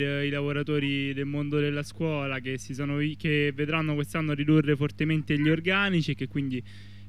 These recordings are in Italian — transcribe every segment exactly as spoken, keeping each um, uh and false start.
i lavoratori del mondo della scuola che, si sono, che vedranno quest'anno ridurre fortemente gli organici e che quindi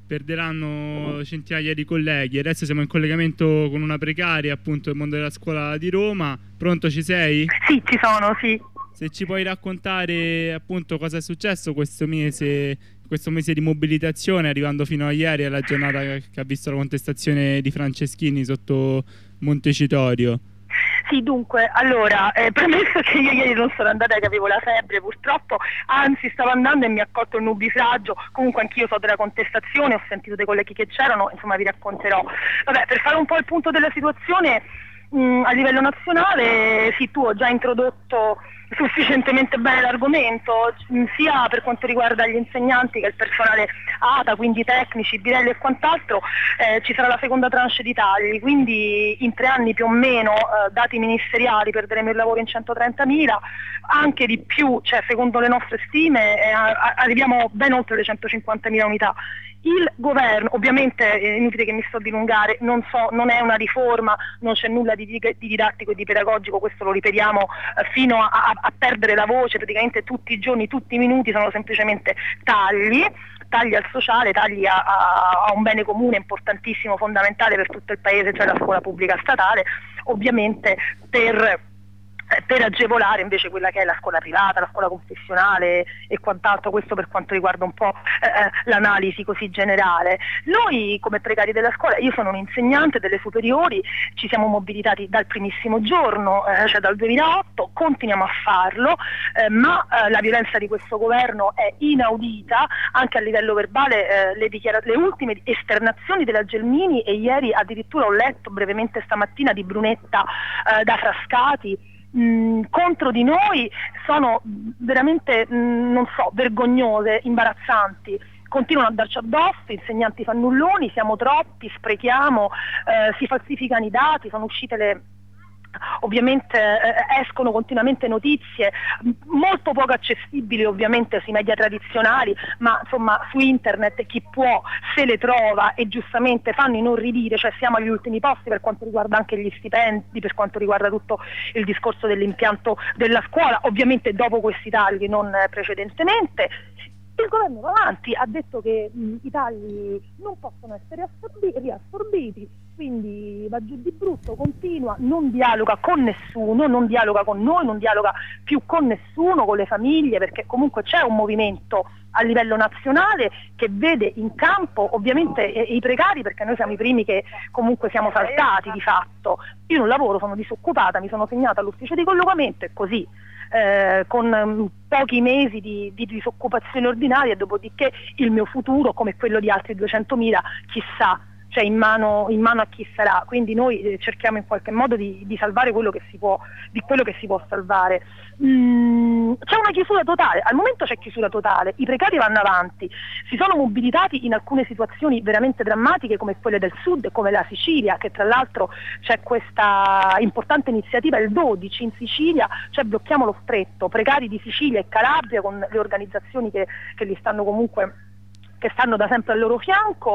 perderanno centinaia di colleghi. Adesso siamo in collegamento con una precaria appunto del mondo della scuola di Roma. Pronto, ci sei? Sì, ci sono, sì. Se ci puoi raccontare appunto cosa è successo questo mese, questo mese di mobilitazione, arrivando fino a ieri alla giornata che ha visto la contestazione di Franceschini sotto Montecitorio. Sì, dunque, allora, eh, premesso che io ieri non sono andata che avevo la febbre purtroppo, anzi stavo andando e mi ha colto il nubifragio, comunque anch'io so della contestazione, ho sentito dei colleghi che c'erano, insomma vi racconterò. Vabbè, per fare un po' il punto della situazione mh, a livello nazionale, sì, tu ho già introdotto sufficientemente bene l'argomento, sia per quanto riguarda gli insegnanti che il personale A T A, quindi tecnici, bidelli e quant'altro. Eh, ci sarà la seconda tranche di tagli, quindi in tre anni più o meno, eh, dati ministeriali, perderemo il lavoro in centotrentamila, anche di più, cioè secondo le nostre stime eh, arriviamo ben oltre le centocinquantamila unità. Il governo, ovviamente è inutile che mi sto a dilungare, non, so, non è una riforma, non c'è nulla di, di didattico e di pedagogico, questo lo ripetiamo eh, fino a, a, a perdere la voce, praticamente tutti i giorni, tutti i minuti sono semplicemente tagli, tagli al sociale, tagli a, a, a un bene comune importantissimo, fondamentale per tutto il paese, cioè la scuola pubblica statale, ovviamente per... per agevolare invece quella che è la scuola privata, la scuola confessionale e quant'altro, questo per quanto riguarda un po' eh, l'analisi così generale. Noi come precari della scuola, io sono un insegnante delle superiori, ci siamo mobilitati dal primissimo giorno, eh, cioè dal duemilaotto, continuiamo a farlo, eh, ma eh, la violenza di questo governo è inaudita, anche a livello verbale, eh, le, le ultime esternazioni della Gelmini, e ieri addirittura ho letto brevemente stamattina di Brunetta eh, da Frascati, Mh, contro di noi sono veramente, mh, non so, vergognose, imbarazzanti. Continuano a darci addosso, insegnanti fannulloni, siamo troppi, sprechiamo, eh, si falsificano i dati, sono uscite le... Ovviamente eh, escono continuamente notizie molto poco accessibili ovviamente sui media tradizionali, ma insomma su internet chi può se le trova e giustamente fanno inorridire, cioè siamo agli ultimi posti per quanto riguarda anche gli stipendi, per quanto riguarda tutto il discorso dell'impianto della scuola, ovviamente dopo questi tagli, non precedentemente. Il governo va avanti, ha detto che mh, i tagli non possono essere assorbi- riassorbiti, quindi va giù di brutto, continua, non dialoga con nessuno, non dialoga con noi, non dialoga più con nessuno, con le famiglie, perché comunque c'è un movimento a livello nazionale che vede in campo ovviamente eh, i precari, perché noi siamo i primi che comunque siamo saltati di fatto. Io non lavoro, sono disoccupata, mi sono segnata all'ufficio di collocamento e così. Eh, con um, pochi mesi di, di disoccupazione ordinaria, dopodiché il mio futuro, come quello di altri duecentomila, chissà, cioè in mano, in mano a chi sarà. Quindi noi eh, cerchiamo in qualche modo di, di salvare quello che si può, di quello che si può salvare. Mm, c'è una chiusura totale, al momento c'è chiusura totale, i precari vanno avanti, si sono mobilitati in alcune situazioni veramente drammatiche come quelle del sud, come la Sicilia, che tra l'altro c'è questa importante iniziativa il dodici in Sicilia, cioè blocchiamo lo stretto, precari di Sicilia e Calabria con le organizzazioni che, che li stanno comunque che stanno da sempre al loro fianco,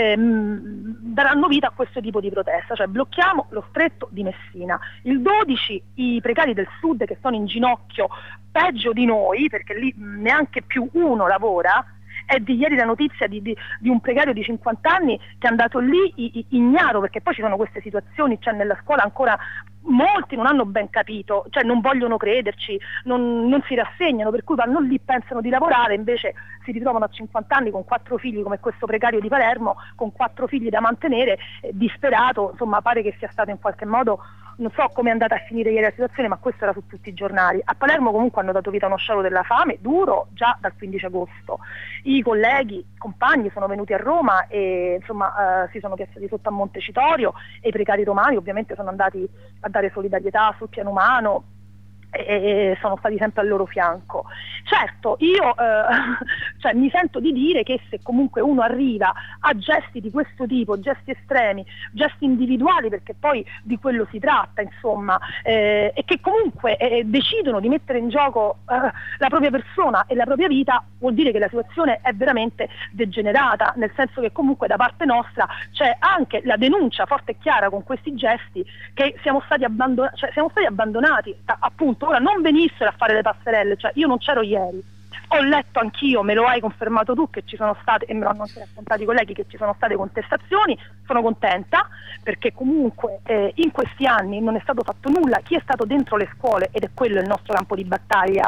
ehm, daranno vita a questo tipo di protesta, cioè blocchiamo lo stretto di Messina. Il dodici i precari del sud che sono in ginocchio, peggio di noi, perché lì neanche più uno lavora. È di ieri la notizia di, di, di un precario di cinquanta anni che è andato lì ignaro, perché poi ci sono queste situazioni, cioè nella scuola ancora molti non hanno ben capito, cioè non vogliono crederci, non, non si rassegnano, per cui vanno lì, pensano di lavorare, invece si ritrovano a cinquanta anni con quattro figli, come questo precario di Palermo, con quattro figli da mantenere, eh, disperato, insomma pare che sia stato in qualche modo, non so come è andata a finire ieri la situazione, ma questo era su tutti i giornali. A Palermo comunque hanno dato vita a uno sciopero della fame duro già dal quindici agosto. I colleghi, i compagni sono venuti a Roma e insomma eh, si sono piazzati sotto a Montecitorio e i precari romani ovviamente sono andati a dare solidarietà sul piano umano e sono stati sempre al loro fianco. Certo, io eh, cioè, mi sento di dire che se comunque uno arriva a gesti di questo tipo, gesti estremi, gesti individuali, perché poi di quello si tratta, insomma, eh, e che comunque eh, decidono di mettere in gioco eh, la propria persona e la propria vita, vuol dire che la situazione è veramente degenerata, nel senso che comunque da parte nostra c'è anche la denuncia forte e chiara con questi gesti che siamo stati, abbandon- cioè, siamo stati abbandonati, appunto tuttora non venissero a fare le passerelle, cioè io non c'ero ieri, ho letto anch'io, me lo hai confermato tu che ci sono state, e me lo hanno anche raccontato i colleghi, che ci sono state contestazioni, sono contenta perché comunque eh, in questi anni non è stato fatto nulla, chi è stato dentro le scuole, ed è quello il nostro campo di battaglia,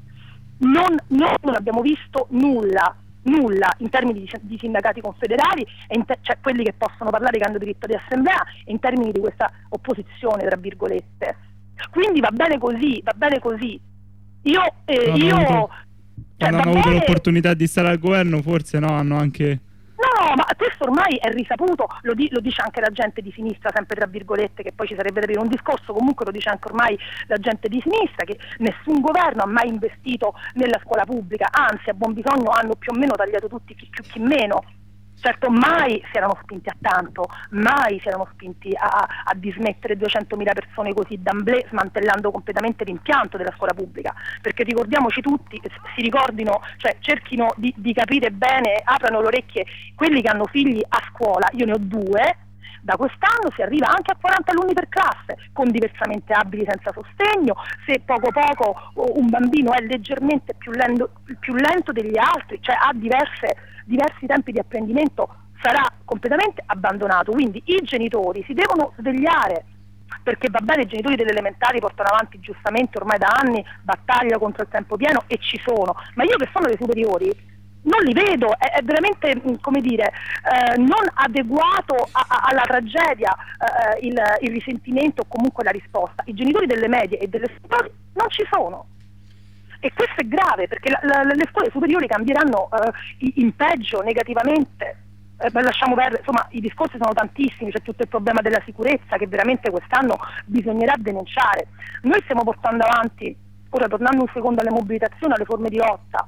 non, non, non abbiamo visto nulla, nulla in termini di, di sindacati confederali, e in te, cioè quelli che possono parlare, che hanno diritto di assemblea, e in termini di questa opposizione, tra virgolette. Quindi va bene così, va bene così. Io, eh, no, io avuto, cioè, quando hanno avuto l'opportunità di stare al governo, forse no, hanno anche... No, ma questo ormai è risaputo, lo, di, lo dice anche la gente di sinistra, sempre tra virgolette, che poi ci sarebbe da dire un discorso, comunque lo dice anche ormai la gente di sinistra, che nessun governo ha mai investito nella scuola pubblica, anzi a buon bisogno hanno più o meno tagliato tutti, chi più chi meno. Certo, mai si erano spinti a tanto, mai si erano spinti a, a dismettere duecentomila persone così d'amblè, smantellando completamente l'impianto della scuola pubblica, perché ricordiamoci tutti, si ricordino, cioè cerchino di, di capire bene, aprano le orecchie quelli che hanno figli a scuola, io ne ho due, da quest'anno si arriva anche a quaranta alunni per classe, con diversamente abili senza sostegno, se poco poco un bambino è leggermente più lento, più lento degli altri, cioè ha diverse diversi tempi di apprendimento, sarà completamente abbandonato. Quindi i genitori si devono svegliare, perché va bene, i genitori delle elementari portano avanti giustamente ormai da anni battaglia contro il tempo pieno e ci sono, ma io che sono dei superiori non li vedo, è, è veramente, come dire, eh, non adeguato a, a, alla tragedia eh, il, il risentimento o comunque la risposta. I genitori delle medie e delle superiori non ci sono. E questo è grave, perché la, la, le scuole superiori cambieranno eh, in peggio, negativamente. Eh, lasciamo perdere, insomma, i discorsi sono tantissimi, c'è tutto il problema della sicurezza che veramente quest'anno bisognerà denunciare. Noi stiamo portando avanti, ora tornando un secondo alle mobilitazioni, alle forme di lotta,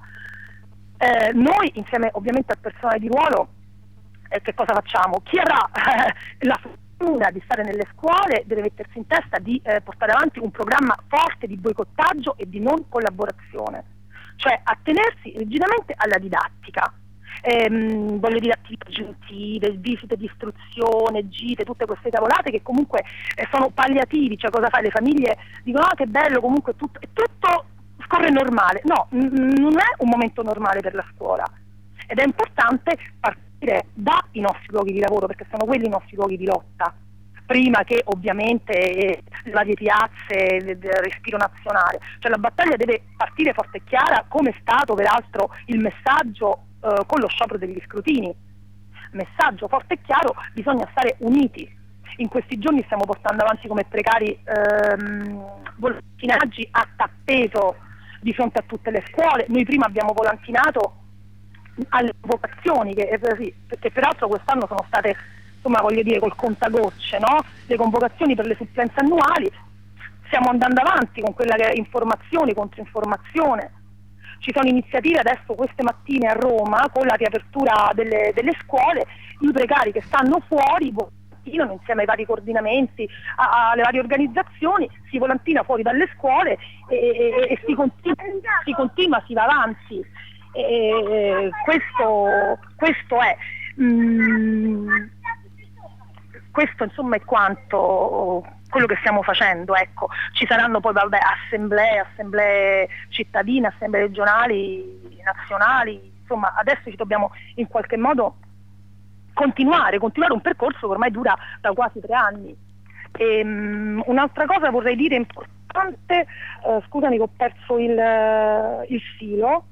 eh, noi insieme ovviamente al personale di ruolo, eh, che cosa facciamo? Chi avrà eh, la di stare nelle scuole deve mettersi in testa di eh, portare avanti un programma forte di boicottaggio e di non collaborazione, cioè attenersi rigidamente alla didattica, ehm, voglio dire attività aggiuntive, visite di istruzione, gite, tutte queste cavolate che comunque eh, sono palliativi, cioè cosa fai? Le famiglie dicono ah, che bello, comunque tutto, tutto scorre normale, no, n- non è un momento normale per la scuola ed è importante partire dai nostri luoghi di lavoro, perché sono quelli i nostri luoghi di lotta, prima che ovviamente le varie piazze del respiro nazionale. Cioè la battaglia deve partire forte e chiara, come è stato peraltro il messaggio eh, con lo sciopero degli scrutini. Messaggio forte e chiaro, bisogna stare uniti. In questi giorni stiamo portando avanti come precari ehm, volantinaggi a tappeto di fronte a tutte le scuole. Noi prima abbiamo volantinato alle convocazioni che, sì, che peraltro quest'anno sono state, insomma, voglio dire, col contagocce, no? Le convocazioni per le supplenze annuali. Stiamo andando avanti con quella che è informazione, controinformazione. Ci sono iniziative adesso queste mattine a Roma con la riapertura delle, delle scuole, i precari che stanno fuori volantinano insieme ai vari coordinamenti, a, alle varie organizzazioni, si volantina fuori dalle scuole e, e, e si, continua, si continua, si va avanti. E questo, questo è mm, questo insomma è quanto quello che stiamo facendo, ecco. Ci saranno poi vabbè, assemblee, assemblee cittadine, assemblee regionali, nazionali, insomma adesso ci dobbiamo in qualche modo continuare, continuare un percorso che ormai dura da quasi tre anni. E, um, un'altra cosa vorrei dire importante, uh, scusami che ho perso il, uh, il filo.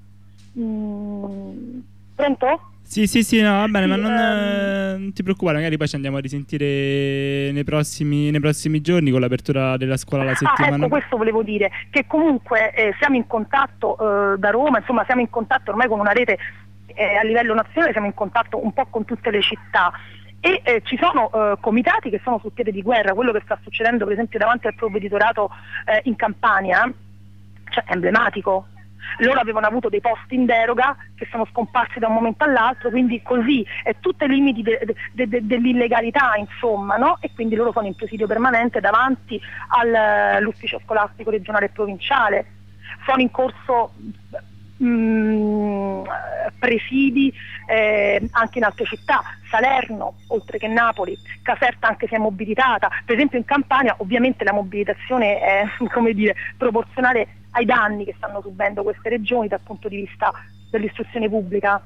Mm, pronto? Sì, sì, sì, no, va bene, sì, ma non, um... non ti preoccupare, magari poi ci andiamo a risentire nei prossimi, nei prossimi giorni con l'apertura della scuola la settimana. Ah, ecco, questo volevo dire, che comunque eh, siamo in contatto eh, da Roma, insomma siamo in contatto ormai con una rete eh, a livello nazionale, siamo in contatto un po' con tutte le città e eh, ci sono eh, comitati che sono sul piede di guerra. Quello che sta succedendo per esempio davanti al provveditorato eh, in Campania, cioè è emblematico. Loro avevano avuto dei posti in deroga che sono scomparsi da un momento all'altro, quindi così è tutti i limiti de, de, de, dell'illegalità, insomma, no? E quindi loro sono in presidio permanente davanti all'ufficio scolastico regionale e provinciale. Sono in corso mh, ehm, presidi eh, anche in altre città, Salerno, oltre che Napoli, Caserta anche si è mobilitata, per esempio in Campania ovviamente la mobilitazione è, come dire, proporzionale ai danni che stanno subendo queste regioni dal punto di vista dell'istruzione pubblica.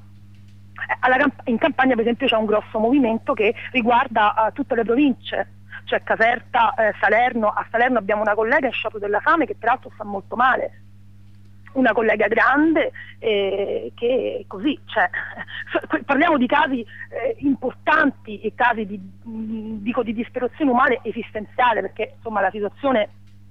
Alla Camp- in Campania per esempio c'è un grosso movimento che riguarda uh, tutte le province, cioè Caserta, eh, Salerno. A Salerno abbiamo una collega in sciopero della fame che peraltro sta molto male, una collega grande eh, che così, cioè, parliamo di casi eh, importanti e casi di, dico, di disperazione umana esistenziale, perché insomma la situazione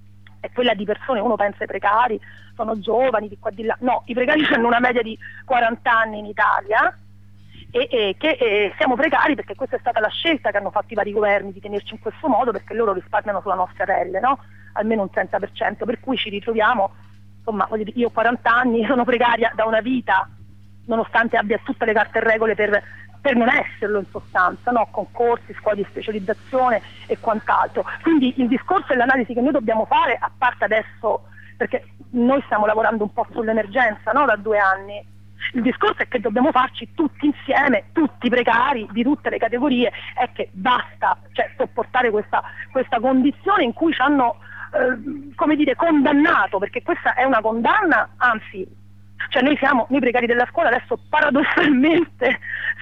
è quella di persone, uno pensa ai precari, sono giovani di qua di là, no, i precari hanno una media di quaranta anni in Italia e, e che e siamo precari perché questa è stata la scelta che hanno fatto i vari governi di tenerci in questo modo, perché loro risparmiano sulla nostra pelle, no? Almeno un trenta per cento, per cui ci ritroviamo, insomma, io ho quaranta anni, sono precaria da una vita, nonostante abbia tutte le carte e regole per, per non esserlo in sostanza, no? Concorsi, scuole di specializzazione e quant'altro. Quindi il discorso e l'analisi che noi dobbiamo fare, a parte adesso, perché noi stiamo lavorando un po' sull'emergenza, no? Da due anni, il discorso è che dobbiamo farci tutti insieme, tutti precari di tutte le categorie, è che basta, cioè, sopportare questa, questa condizione in cui ci hanno eh, come dire, condannato, perché questa è una condanna, anzi, cioè noi siamo, noi precari della scuola adesso paradossalmente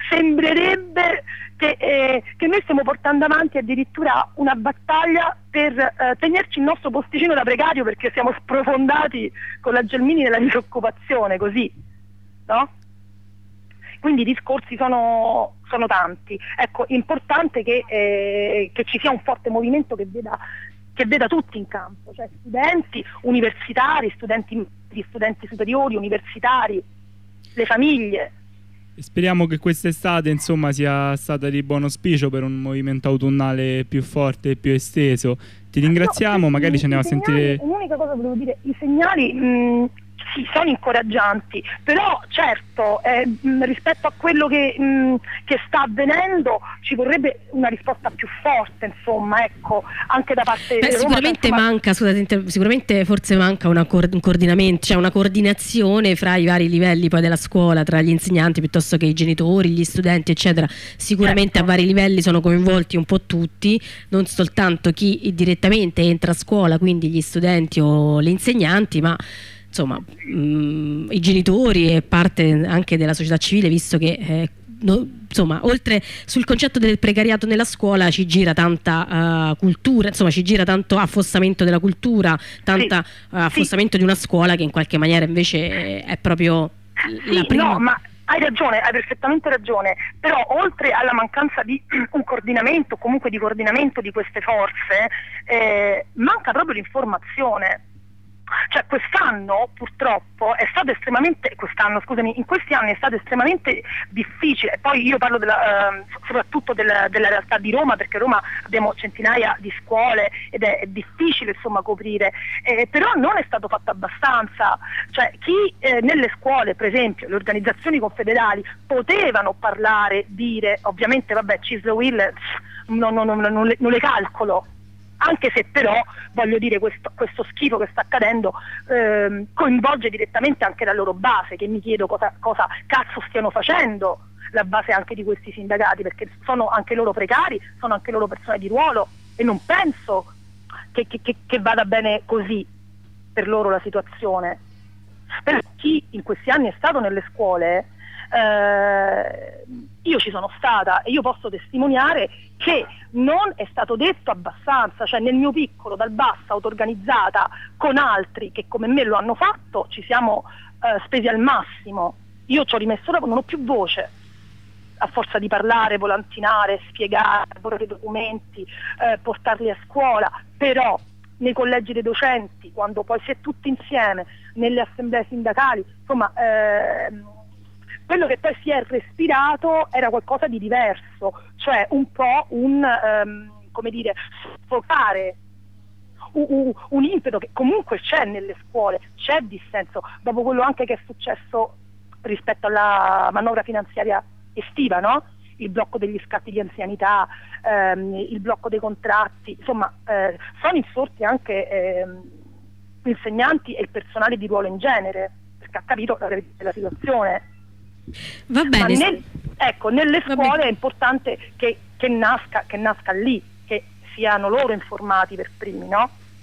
sembrerebbe che, eh, che noi stiamo portando avanti addirittura una battaglia per eh, tenerci il nostro posticino da precario, perché siamo sprofondati con la Gelmini nella disoccupazione, così. No? Quindi i discorsi sono, sono tanti. Ecco, importante che, eh, che ci sia un forte movimento che veda, che veda tutti in campo, cioè studenti, universitari, studenti, studenti superiori, universitari, le famiglie. Speriamo che quest'estate insomma sia stata di buon auspicio per un movimento autunnale più forte e più esteso. Ti ringraziamo, no, magari ci andiamo a sentire. L'unica cosa volevo dire, i segnali mh, sì, sono incoraggianti, però certo eh, mh, rispetto a quello che, mh, che sta avvenendo ci vorrebbe una risposta più forte, insomma, ecco, anche da parte Beh, di Roma. sicuramente insomma... manca, scusate, sicuramente forse manca una co- un coordinamento, cioè una coordinazione fra i vari livelli poi della scuola, tra gli insegnanti piuttosto che i genitori, gli studenti, eccetera. Sicuramente certo. A vari livelli sono coinvolti un po' tutti, non soltanto chi direttamente entra a scuola, quindi gli studenti o gli insegnanti, ma insomma mh, i genitori e parte anche della società civile, visto che eh, no, insomma, oltre sul concetto del precariato nella scuola ci gira tanta uh, cultura, insomma ci gira tanto affossamento della cultura, tanta sì, uh, affossamento sì. di una scuola che in qualche maniera invece è proprio sì, la prima. No, ma hai ragione, hai perfettamente ragione, però oltre alla mancanza di un coordinamento, comunque di coordinamento di queste forze, eh, manca proprio l'informazione. Cioè quest'anno purtroppo è stato estremamente, quest'anno scusami, in questi anni è stato estremamente difficile, poi io parlo della, eh, soprattutto della, della realtà di Roma, perché a Roma abbiamo centinaia di scuole ed è, è difficile insomma coprire, eh, però non è stato fatto abbastanza, cioè chi eh, nelle scuole per esempio, le organizzazioni confederali potevano parlare, dire, ovviamente vabbè Cislo Will non, non, non, non, le, non le calcolo, anche se però, voglio dire, questo, questo schifo che sta accadendo ehm, coinvolge direttamente anche la loro base, che mi chiedo cosa, cosa cazzo stiano facendo la base anche di questi sindacati, perché sono anche loro precari, sono anche loro persone di ruolo e non penso che, che, che, che vada bene così per loro la situazione. Per chi in questi anni è stato nelle scuole, eh, io ci sono stata e io posso testimoniare che non è stato detto abbastanza, cioè nel mio piccolo, dal basso, auto-organizzata, con altri che come me lo hanno fatto, ci siamo eh, spesi al massimo. Io ci ho rimesso dopo, non ho più voce, a forza di parlare, volantinare, spiegare, portare documenti, eh, portarli a scuola, però nei collegi dei docenti, quando poi si è tutti insieme, nelle assemblee sindacali, insomma... Eh, quello che poi si è respirato era qualcosa di diverso, cioè un po' un, um, come dire, soffocare un, un, un impeto che comunque c'è nelle scuole, c'è dissenso, dopo quello anche che è successo rispetto alla manovra finanziaria estiva, no? Il blocco degli scatti di anzianità, ehm, il blocco dei contratti, insomma eh, sono insorti anche ehm, insegnanti e il personale di ruolo in genere, perché ha capito la, la situazione. Va bene. Ma nel, ecco, nelle scuole è importante che, che, nasca, che nasca lì, che siano loro informati per primi, no?